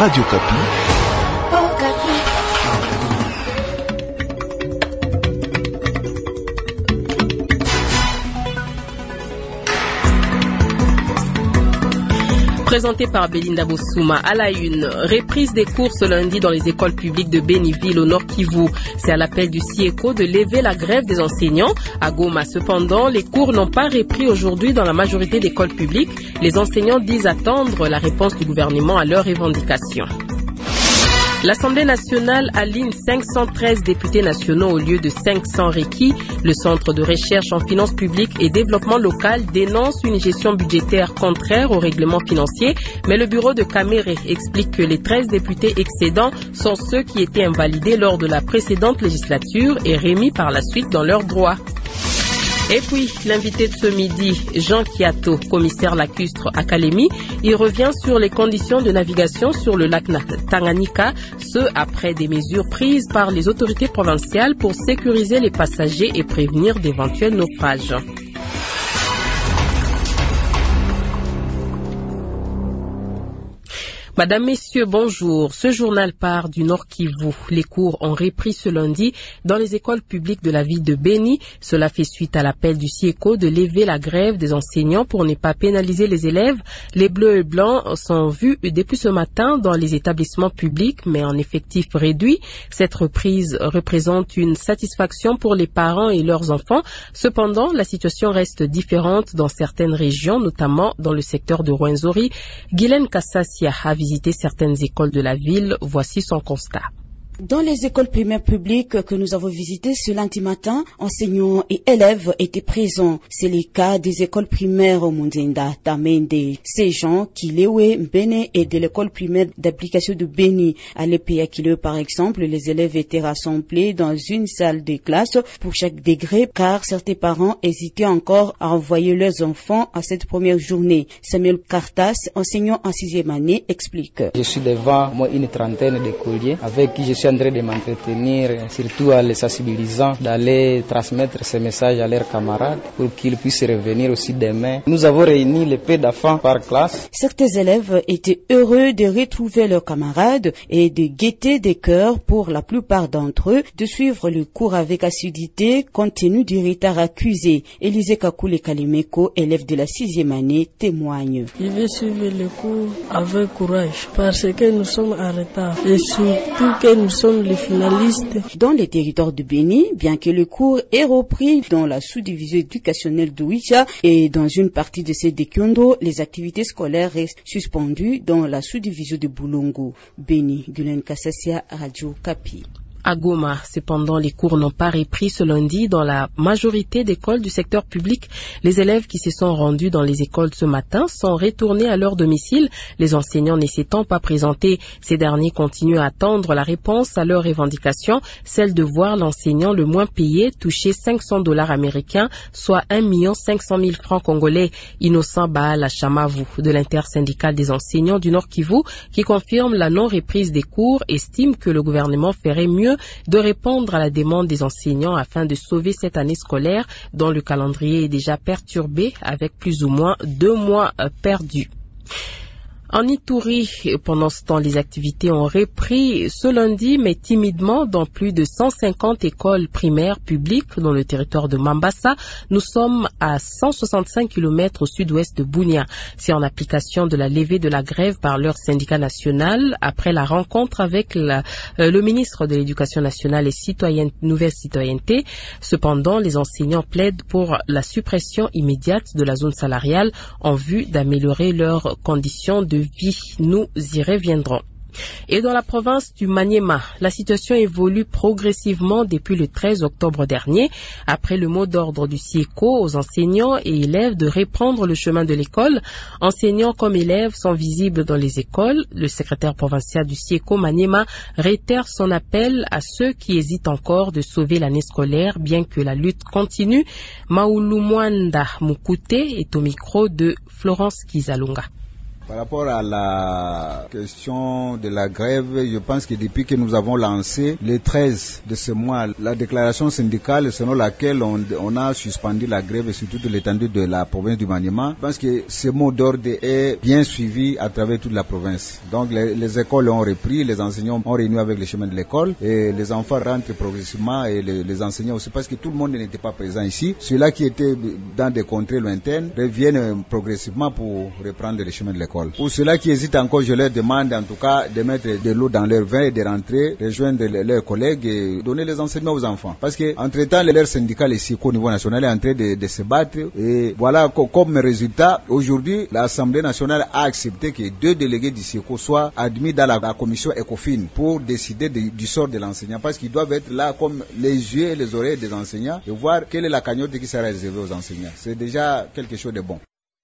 Radio Kapi. Présenté par Belinda Bossouma à la une. Reprise des cours ce lundi dans les écoles publiques de Béniville au Nord Kivu. C'est à l'appel du CIECO de lever la grève des enseignants. À Goma, cependant, les cours n'ont pas repris aujourd'hui dans la majorité d'écoles publiques. Les enseignants disent attendre la réponse du gouvernement à leurs revendications. L'Assemblée nationale aligne 513 députés nationaux au lieu de 500 requis. Le Centre de recherche en finances publiques et développement local dénonce une gestion budgétaire contraire au règlement financier, mais le bureau de Caméré explique que les 13 députés excédents sont ceux qui étaient invalidés lors de la précédente législature et remis par la suite dans leurs droits. Et puis, l'invité de ce midi, Jean Kiato, commissaire lacustre à Kalemi, il revient sur les conditions de navigation sur le lac Tanganyika, ce après des mesures prises par les autorités provinciales pour sécuriser les passagers et prévenir d'éventuels naufrages. Madame, Messieurs, bonjour. Ce journal part du Nord Kivu. Les cours ont repris ce lundi dans les écoles publiques de la ville de Béni. Cela fait suite à l'appel du CIECO de lever la grève des enseignants pour ne pas pénaliser les élèves. Les bleus et blancs sont vus depuis ce matin dans les établissements publics, mais en effectif réduit. Cette reprise représente une satisfaction pour les parents et leurs enfants. Cependant, la situation reste différente dans certaines régions, notamment dans le secteur de Rwenzori. Guylaine Kassassia a visiter certaines écoles de la ville. Voici son constat. Dans les écoles primaires publiques que nous avons visitées ce lundi matin, enseignants et élèves étaient présents. C'est le cas des écoles primaires Mundenda, Tamende, Sejan, Kilewe, Mbene et de l'école primaire d'application de Béni. À l'EPA Kilewe, par exemple, les élèves étaient rassemblés dans une salle de classe pour chaque degré car certains parents hésitaient encore à envoyer leurs enfants à cette première journée. Samuel Cartas, enseignant en 6e année, explique. Je suis devant moi une trentaine d'écoliers avec qui je suis en train de m'entretenir, surtout en les sensibilisant, d'aller transmettre ces messages à leurs camarades pour qu'ils puissent revenir aussi demain. Nous avons réuni les peu d'enfants par classe. Certains élèves étaient heureux de retrouver leurs camarades et de gaieté des cœurs pour la plupart d'entre eux, de suivre le cours avec assiduité compte tenu du retard accusé. Élisée Kakoule Kalimeko, élève de la 6e année, témoigne. Je vais suivre le cours avec courage parce que nous sommes en retard et surtout que nous sommes les finalistes. Dans les territoires de Béni, bien que le cours ait repris dans la sous-division éducationnelle de Ouicha et dans une partie de celle de Kyondo, les activités scolaires restent suspendues dans la sous-division de Boulongo. Béni, Guylaine Kassassia, Radio Kapi. À Goma, cependant, les cours n'ont pas repris ce lundi dans la majorité d'écoles du secteur public. Les élèves qui se sont rendus dans les écoles ce matin sont retournés à leur domicile. Les enseignants ne s'étant pas présentés, ces derniers continuent à attendre la réponse à leurs revendications, celle de voir l'enseignant le moins payé toucher $500 américains, soit 1 500 000 francs congolais. Innocent Baal Chamavu de l'intersyndicale des enseignants du Nord Kivu, qui confirme la non-reprise des cours, estime que le gouvernement ferait mieux de répondre à la demande des enseignants afin de sauver cette année scolaire dont le calendrier est déjà perturbé avec plus ou moins 2 mois perdus. En Ituri, pendant ce temps, les activités ont repris ce lundi, mais timidement, dans plus de 150 écoles primaires publiques dans le territoire de Mambasa. Nous sommes à 165 km au sud-ouest de Bunia. C'est en application de la levée de la grève par leur syndicat national après la rencontre avec le ministre de l'Éducation nationale et nouvelle citoyenneté. Cependant, les enseignants plaident pour la suppression immédiate de la zone salariale en vue d'améliorer leurs conditions de vie. Nous y reviendrons. Et dans la province du Maniema, la situation évolue progressivement depuis le 13 octobre dernier, après le mot d'ordre du CIECO aux enseignants et élèves de reprendre le chemin de l'école. Enseignants comme élèves sont visibles dans les écoles. Le secrétaire provincial du CIECO Maniema réitère son appel à ceux qui hésitent encore de sauver l'année scolaire, bien que la lutte continue. Maoulou Mwanda Mukute est au micro de Florence Kizalunga. Par rapport à la question de la grève, je pense que depuis que nous avons lancé le 13 de ce mois, la déclaration syndicale selon laquelle on a suspendu la grève sur toute l'étendue de la province du Maniema, je pense que ce mot d'ordre est bien suivi à travers toute la province. Donc les écoles ont repris, les enseignants ont renoué avec les chemins de l'école et les enfants rentrent progressivement et les enseignants aussi parce que tout le monde n'était pas présent ici. Ceux-là qui étaient dans des contrées lointaines reviennent progressivement pour reprendre les chemins de l'école. Pour ceux-là qui hésitent encore, je leur demande en tout cas de mettre de l'eau dans leur vin et de rentrer, rejoindre leurs collègues et donner les enseignements aux enfants. Parce que entre-temps, leur syndical ici au niveau national est en train de se battre et voilà comme résultat, aujourd'hui, l'Assemblée nationale a accepté que 2 délégués du SIECO soient admis dans la commission ECOFIN pour décider du sort de l'enseignant parce qu'ils doivent être là comme les yeux et les oreilles des enseignants et voir quelle est la cagnotte qui sera réservée aux enseignants. C'est déjà quelque chose de bon.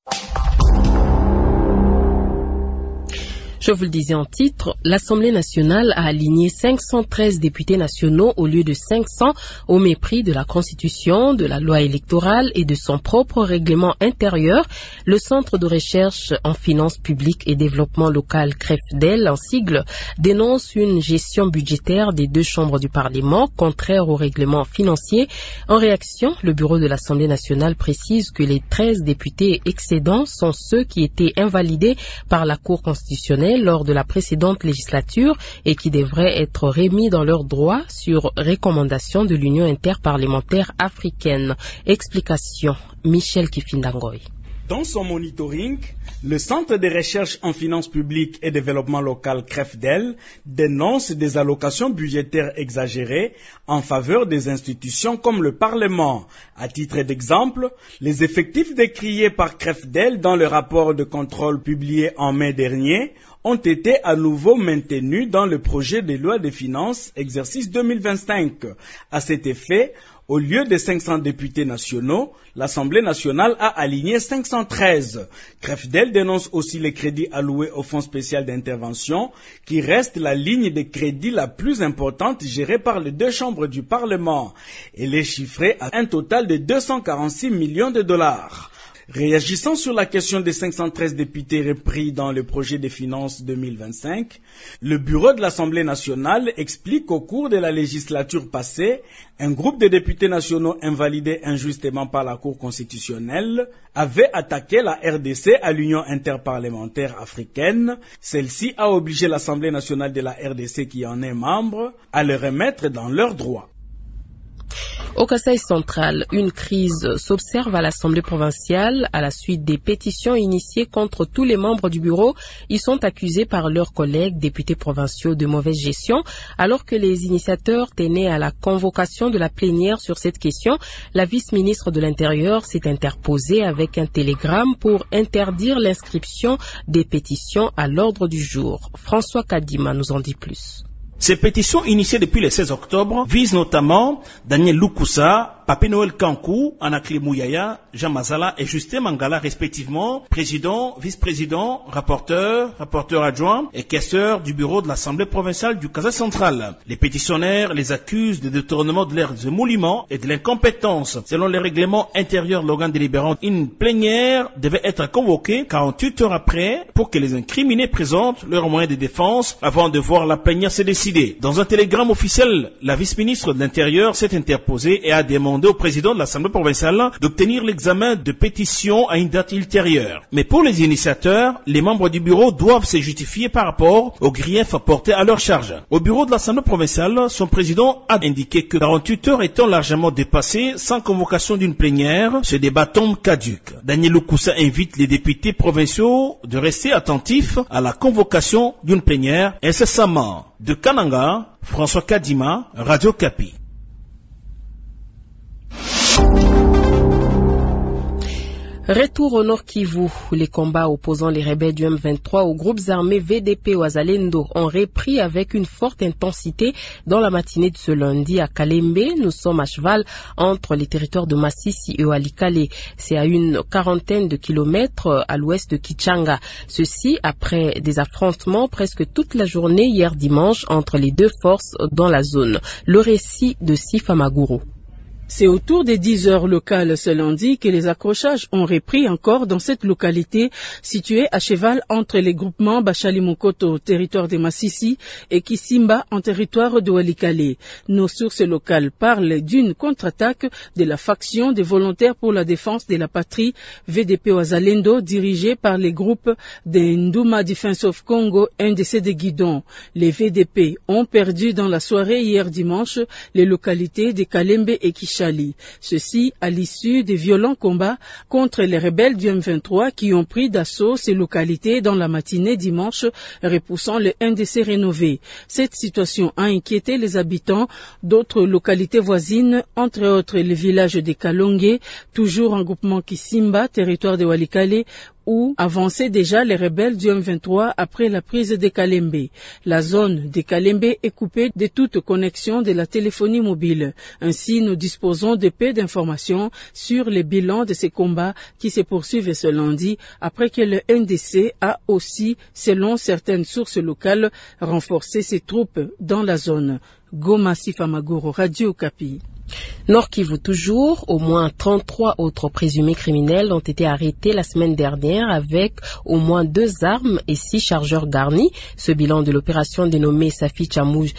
Je vous le disais en titre, l'Assemblée nationale a aligné 513 députés nationaux au lieu de 500 au mépris de la Constitution, de la loi électorale et de son propre règlement intérieur. Le Centre de recherche en finances publiques et développement local CREFDEL, en sigle, dénonce une gestion budgétaire des 2 chambres du Parlement contraire au règlement financier. En réaction, le bureau de l'Assemblée nationale précise que les 13 députés excédents sont ceux qui étaient invalidés par la Cour constitutionnelle lors de la précédente législature et qui devraient être remis dans leurs droits sur recommandation de l'Union interparlementaire africaine. Explication, Michel Kifindangoy. Dans son monitoring, le Centre de recherche en finances publiques et développement local CREFDEL dénonce des allocations budgétaires exagérées en faveur des institutions comme le Parlement. À titre d'exemple, les effectifs décriés par CREFDEL dans le rapport de contrôle publié en mai dernier ont été à nouveau maintenus dans le projet de loi des finances exercice 2025. À cet effet, au lieu de 500 députés nationaux, l'Assemblée nationale a aligné 513. CREFDEL dénonce aussi les crédits alloués au Fonds spécial d'intervention, qui reste la ligne de crédit la plus importante gérée par les 2 chambres du Parlement. Elle est chiffrée à un total de 246 millions de dollars. Réagissant sur la question des 513 députés repris dans le projet de finances 2025, le bureau de l'Assemblée nationale explique qu'au cours de la législature passée, un groupe de députés nationaux invalidés injustement par la Cour constitutionnelle avait attaqué la RDC à l'Union interparlementaire africaine. Celle-ci a obligé l'Assemblée nationale de la RDC, qui en est membre, à le remettre dans leurs droits. Au Kasaï central, une crise s'observe à l'Assemblée provinciale à la suite des pétitions initiées contre tous les membres du bureau. Ils sont accusés par leurs collègues députés provinciaux de mauvaise gestion. Alors que les initiateurs tenaient à la convocation de la plénière sur cette question, la vice-ministre de l'Intérieur s'est interposée avec un télégramme pour interdire l'inscription des pétitions à l'ordre du jour. François Kadima nous en dit plus. Ces pétitions initiées depuis le 16 octobre visent notamment Daniel Lukusa, Papé Noël Kankou, Anakli Mouyaya, Jean Mazala et Justin Mangala respectivement, président, vice-président, rapporteur adjoint et questeur du bureau de l'Assemblée provinciale du Kasaï central. Les pétitionnaires les accusent de détournement de leurs émoluments et de l'incompétence. Selon les règlements intérieurs de l'organe délibérant, une plénière devait être convoquée 48 heures après pour que les incriminés présentent leurs moyens de défense avant de voir la plénière se décider. Dans un télégramme officiel, la vice-ministre de l'Intérieur s'est interposée et a demandé au président de l'Assemblée provinciale d'obtenir l'examen de pétitions à une date ultérieure. Mais pour les initiateurs, les membres du bureau doivent se justifier par rapport aux griefs apportés à leur charge. Au bureau de l'Assemblée provinciale, son président a indiqué que 48 heures étant largement dépassées sans convocation d'une plénière, ce débat tombe caduc. Daniel Lukusa invite les députés provinciaux de rester attentifs à la convocation d'une plénière incessamment. De Kananga, François Kadima, Radio Kapi. Retour au Nord Kivu. Les combats opposant les rebelles du M23 aux groupes armés VDP Wazalendo ont repris avec une forte intensité dans la matinée de ce lundi à Kalembe. Nous sommes à cheval entre les territoires de Massissi et Walikale. C'est à une 40aine de kilomètres à l'ouest de Kichanga. Ceci après des affrontements presque toute la journée hier dimanche entre les 2 forces dans la zone. Le récit de Sifa Maguru. C'est autour des 10 heures locales ce lundi que les accrochages ont repris encore dans cette localité située à cheval entre les groupements Bachali-Mokoto, territoire de Massissi, et Kisimba, en territoire de Walikale. Nos sources locales parlent d'une contre-attaque de la faction des volontaires pour la défense de la patrie, VDP Wazalendo, dirigée par les groupes de Nduma Defense of Congo, NDC de Guidon. Les VDP ont perdu dans la soirée hier dimanche les localités de Kalembe et Kishali. Ceci à l'issue des violents combats contre les rebelles du M23 qui ont pris d'assaut ces localités dans la matinée dimanche, repoussant le NDC rénové. Cette situation a inquiété les habitants d'autres localités voisines, entre autres le village de Kalonge, toujours en groupement Kisimba, territoire de Walikale, où avançaient déjà les rebelles du M23 après la prise de Kalembe. La zone de Kalembe est coupée de toute connexion de la téléphonie mobile. Ainsi, nous disposons de peu d'informations sur les bilans de ces combats qui se poursuivent ce lundi, après que le NDC a aussi, selon certaines sources locales, renforcé ses troupes dans la zone. Goma Sifamagoro, Radio Okapi. Nord Kivu toujours, au moins 33 autres présumés criminels ont été arrêtés la semaine dernière avec au moins 2 armes et 6 chargeurs garnis. Ce bilan de l'opération dénommée Safi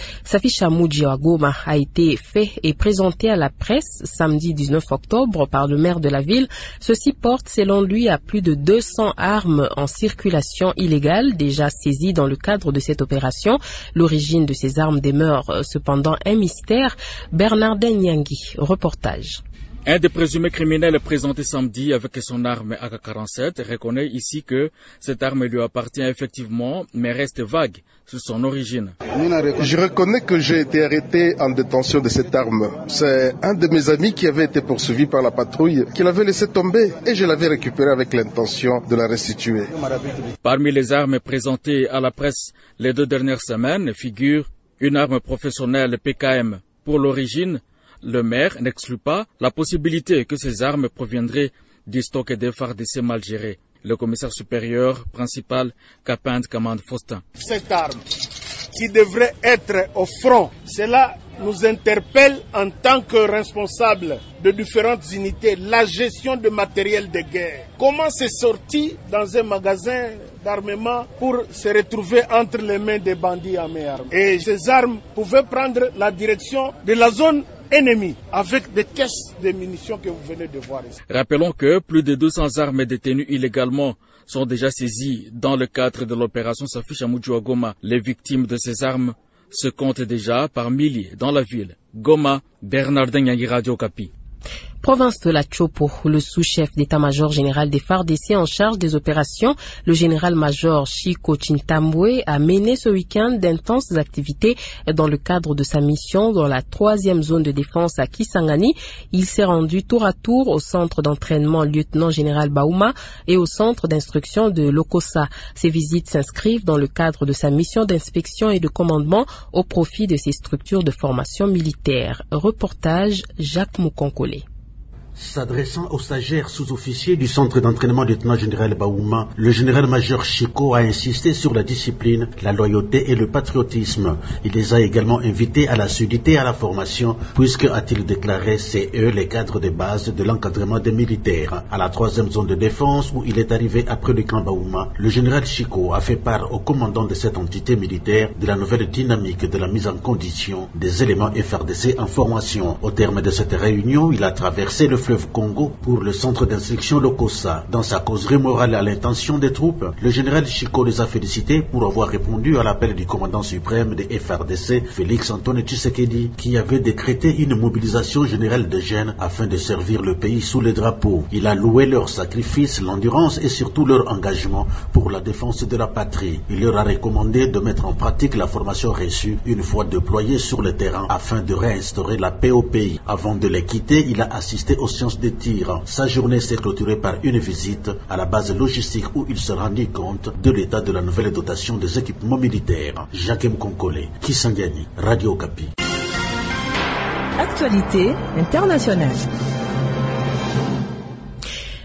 Chamouji à Goma a été fait et présenté à la presse samedi 19 octobre par le maire de la ville. Ceci porte selon lui à plus de 200 armes en circulation illégale déjà saisies dans le cadre de cette opération. L'origine de ces armes demeure cependant un mystère. Bernardin Nyangui, reportage. Un des présumés criminels présenté samedi avec son arme AK-47 reconnaît ici que cette arme lui appartient effectivement, mais reste vague sur son origine. Je reconnais que j'ai été arrêté en détention de cette arme. C'est un de mes amis qui avait été poursuivi par la patrouille qui l'avait laissé tomber et je l'avais récupéré avec l'intention de la restituer. Parmi les armes présentées à la presse les 2 dernières semaines figure une arme professionnelle PKM. Pour l'origine, le maire n'exclut pas la possibilité que ces armes proviendraient du stock des FARDC mal gérés. Le commissaire supérieur principal Kapend Kamand Faustin. Cette arme qui devrait être au front, cela nous interpelle en tant que responsables de différentes unités, la gestion de matériel de guerre. Comment c'est sorti dans un magasin d'armement pour se retrouver entre les mains des bandits à main armée. Et ces armes pouvaient prendre la direction de la zone ennemie avec des caisses de munitions que vous venez de voir ici. Rappelons que plus de 200 armes détenues illégalement sont déjà saisies dans le cadre de l'opération Safi Chamouji à Goma. Les victimes de ces armes se comptent déjà par milliers dans la ville. Goma, Bernardin Nyangui, Radio Okapi. Province de la Chopo, le sous-chef d'état-major général des FARDC en charge des opérations, le général-major Chiko Chintambwe, a mené ce week-end d'intenses activités dans le cadre de sa mission dans la 3e zone de défense à Kisangani. Il s'est rendu tour à tour au centre d'entraînement lieutenant-général Baouma et au centre d'instruction de Lokossa. Ces visites s'inscrivent dans le cadre de sa mission d'inspection et de commandement au profit de ses structures de formation militaire. Reportage Jacques Moukonkole. S'adressant aux stagiaires sous-officiers du centre d'entraînement lieutenant-général Baouma, le général-major Chiko a insisté sur la discipline, la loyauté et le patriotisme. Il les a également invités à l'assiduité et à la formation, puisque, a-t-il déclaré, c'est eux les cadres de base de l'encadrement des militaires. À la 3e zone de défense, où il est arrivé après le camp Baouma, le général Chiko a fait part au commandant de cette entité militaire de la nouvelle dynamique de la mise en condition des éléments FARDC en formation. Au terme de cette réunion, il a traversé le fleuve Congo pour le centre d'instruction Lokossa. Dans sa causerie morale à l'intention des troupes, le général Chiko les a félicités pour avoir répondu à l'appel du commandant suprême des FARDC, Félix Antoine Tshisekedi, qui avait décrété une mobilisation générale de jeunes afin de servir le pays sous les drapeaux. Il a loué leur sacrifice, l'endurance et surtout leur engagement pour la défense de la patrie. Il leur a recommandé de mettre en pratique la formation reçue une fois déployés sur le terrain afin de réinstaurer la paix au pays. Avant de les quitter, il a assisté aux séances de tir. Sa journée s'est clôturée par une visite à la base logistique où il se rendit compte de l'état de la nouvelle dotation des équipements militaires. Jacques Mkonkole, Kisangani, Radio Okapi. Actualité internationale.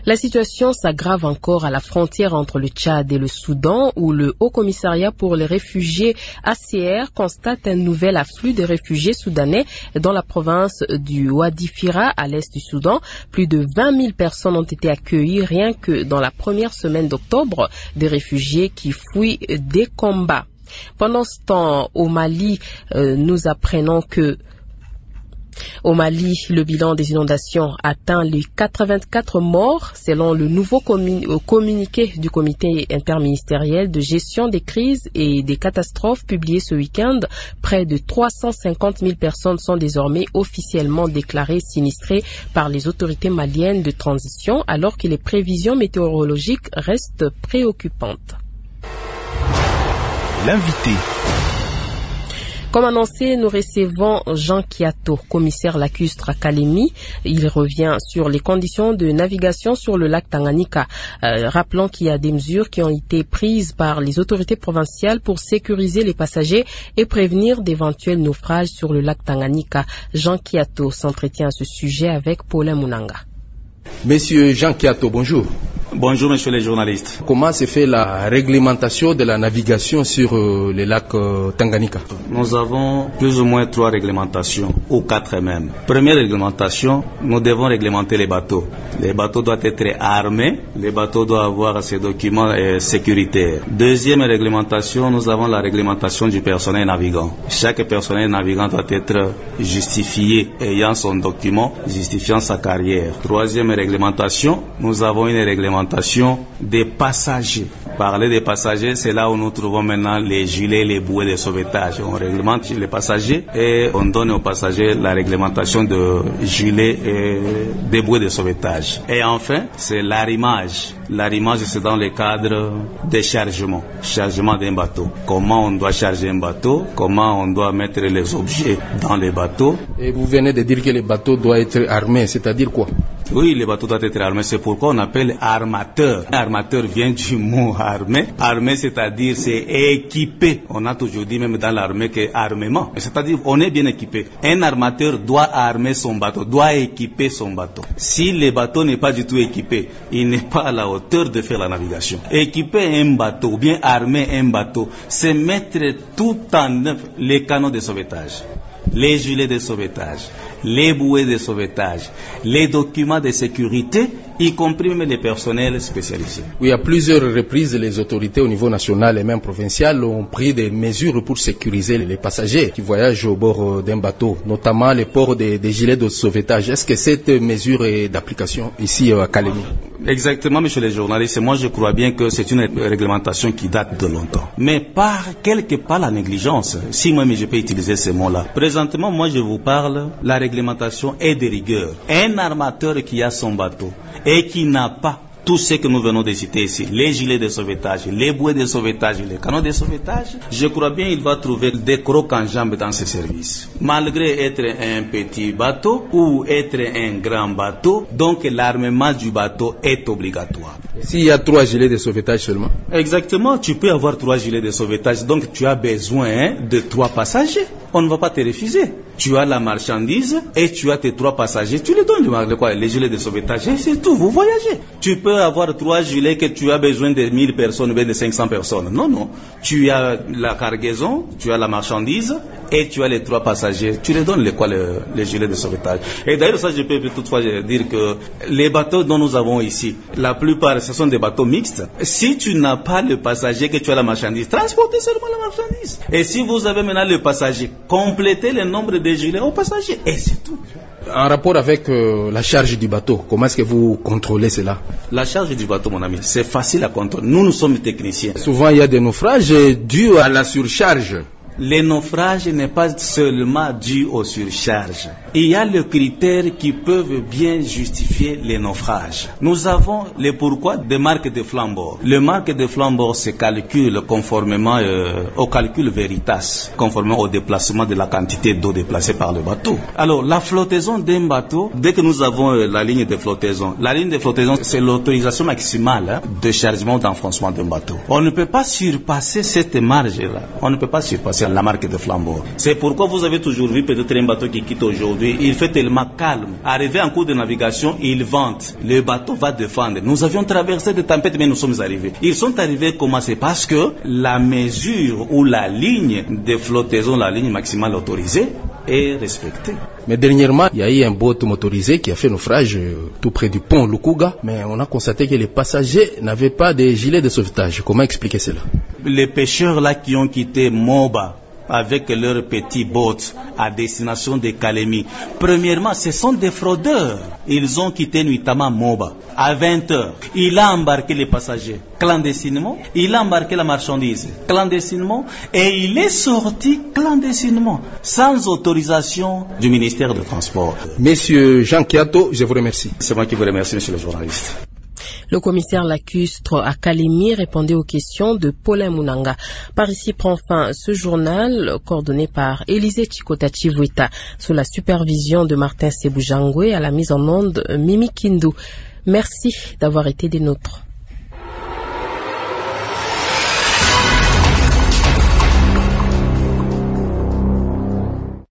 La situation s'aggrave encore à la frontière entre le Tchad et le Soudan, où le Haut Commissariat pour les réfugiés HCR constate un nouvel afflux de réfugiés soudanais dans la province du Wadi Fira à l'est du Soudan. Plus de 20 000 personnes ont été accueillies rien que dans la première semaine d'octobre, des réfugiés qui fuient des combats. Pendant ce temps, au Mali, nous apprenons que au Mali, le bilan des inondations atteint les 84 morts selon le nouveau communiqué du comité interministériel de gestion des crises et des catastrophes publié ce week-end. Près de 350 000 personnes sont désormais officiellement déclarées sinistrées par les autorités maliennes de transition alors que les prévisions météorologiques restent préoccupantes. L'invité. Comme annoncé, nous recevons Jean Kiato, commissaire lacustre à Kalemi. Il revient sur les conditions de navigation sur le lac Tanganyika. Rappelons qu'il y a des mesures qui ont été prises par les autorités provinciales pour sécuriser les passagers et prévenir d'éventuels naufrages sur le lac Tanganyika. Jean Kiato s'entretient à ce sujet avec Paulin Munanga. Monsieur Jean Kiato, bonjour. Bonjour, messieurs les journalistes. Comment se fait la réglementation de la navigation sur le lac Tanganyika? Nous avons plus ou moins 3 réglementations, ou 4 même. Première réglementation, nous devons réglementer les bateaux. Les bateaux doivent être armés, les bateaux doivent avoir ces documents sécuritaires. Deuxième réglementation, nous avons la réglementation du personnel navigant. Chaque personnel navigant doit être justifié ayant son document justifiant sa carrière. Troisième réglementation, nous avons une réglementation des passagers. Parler des passagers, c'est là où nous trouvons maintenant les gilets, les bouées de sauvetage. On réglemente les passagers et on donne aux passagers la réglementation de gilets et des bouées de sauvetage. Et enfin, c'est l'arrimage. L'arrimage, c'est dans le cadre des chargements. Chargement d'un bateau. Comment on doit charger un bateau, comment on doit mettre les objets dans les bateaux. Et vous venez de dire que les bateaux doivent être armés, c'est-à-dire quoi? Oui, les bateaux doivent être armés, c'est pourquoi on appelle armateur. Armateur vient du mot armé. Armé, c'est-à-dire c'est équipé. On a toujours dit même dans l'armée que armement. C'est-à-dire on est bien équipé. Un armateur doit armer son bateau, doit équiper son bateau. Si le bateau n'est pas du tout équipé, il n'est pas à la hauteur de faire la navigation. Équiper un bateau ou bien armer un bateau, c'est mettre tout en œuvre les canaux de sauvetage, les gilets de sauvetage, les bouées de sauvetage, les documents de sécurité, y compris même les personnels spécialisés. Oui, à plusieurs reprises, les autorités au niveau national et même provincial ont pris des mesures pour sécuriser les passagers qui voyagent au bord d'un bateau, notamment le port des gilets de sauvetage. Est-ce que cette mesure est d'application ici à Kalemi? Exactement, monsieur les journalistes. Moi, je crois bien que c'est une réglementation qui date de longtemps. Mais par quelque part la négligence, si moi-même je peux utiliser ces mots-là. Présentement, moi, je vous parle, la réglementation est de rigueur. Un armateur qui a son bateau et qui n'a pas tout ce que nous venons de citer ici, les gilets de sauvetage, les bouées de sauvetage, les canaux de sauvetage, je crois bien qu'il va trouver des crocs en jambes dans ce service. Malgré être un petit bateau ou être un grand bateau, donc l'armement du bateau est obligatoire. S'il y a 3 gilets de sauvetage seulement? Exactement, tu peux avoir 3 gilets de sauvetage, donc tu as besoin de 3 passagers. On ne va pas te refuser. Tu as la marchandise et tu as tes 3 passagers, tu les donnes les gilets de sauvetage et c'est tout, vous voyagez. Tu peux avoir 3 gilets que tu as besoin de 1000 personnes ou bien de 500 personnes. Non, non. Tu as la cargaison, tu as la marchandise et tu as les 3 passagers. Tu les donnes les gilets de sauvetage. Et d'ailleurs, ça, je peux toutefois dire que les bateaux dont nous avons ici, la plupart, ce sont des bateaux mixtes. Si tu n'as pas le passager que tu as la marchandise, transportez seulement la marchandise. Et si vous avez maintenant le passager, complétez le nombre de gilets aux passagers. Et c'est tout. En rapport avec la charge du bateau, comment est-ce que vous contrôlez cela? La charge du bateau, mon ami, c'est facile à contrôler. Nous sommes techniciens. Souvent, il y a des naufrages dus à la surcharge. Les naufrages n'est pas seulement dû aux surcharges. Il y a les critères qui peuvent bien justifier les naufrages. Nous avons les pourquoi des marques de flambord. Le marque de flambord se calcule conformément au calcul Veritas, conformément au déplacement de la quantité d'eau déplacée par le bateau. Alors, la flottaison d'un bateau, dès que nous avons la ligne de flottaison, c'est l'autorisation maximale de chargement ou d'enfoncement d'un bateau. On ne peut pas surpasser cette marge-là. On ne peut pas surpasser la marque de flambord. C'est pourquoi vous avez toujours vu peut-être un bateau qui quitte aujourd'hui aujourd'hui, il fait tellement calme. Arrivé en cours de navigation, il vente. Le bateau va défendre. Nous avions traversé des tempêtes, mais nous sommes arrivés. Ils sont arrivés comment? C'est parce que la mesure ou la ligne de flottaison, la ligne maximale autorisée, est respectée. Mais dernièrement, il y a eu un boat motorisé qui a fait naufrage tout près du pont Lukuga, mais on a constaté que les passagers n'avaient pas de gilet de sauvetage. Comment expliquer cela? Les pêcheurs là qui ont quitté Moba avec leurs petits boats à destination de Kalemi, premièrement, ce sont des fraudeurs. Ils ont quitté nuitamment Moba à 20h. Il a embarqué les passagers clandestinement, il a embarqué la marchandise clandestinement et il est sorti clandestinement, sans autorisation du ministère des Transports. Monsieur Jean Kiato, je vous remercie. C'est moi qui vous remercie, monsieur le journaliste. Le commissaire lacustre à Kalemi répondait aux questions de Paulin Munanga. Par ici prend fin ce journal coordonné par Élisée Chikota-Chivueta sous la supervision de Martin Sebujangwe à la mise en onde Mimi Kindu. Merci d'avoir été des nôtres.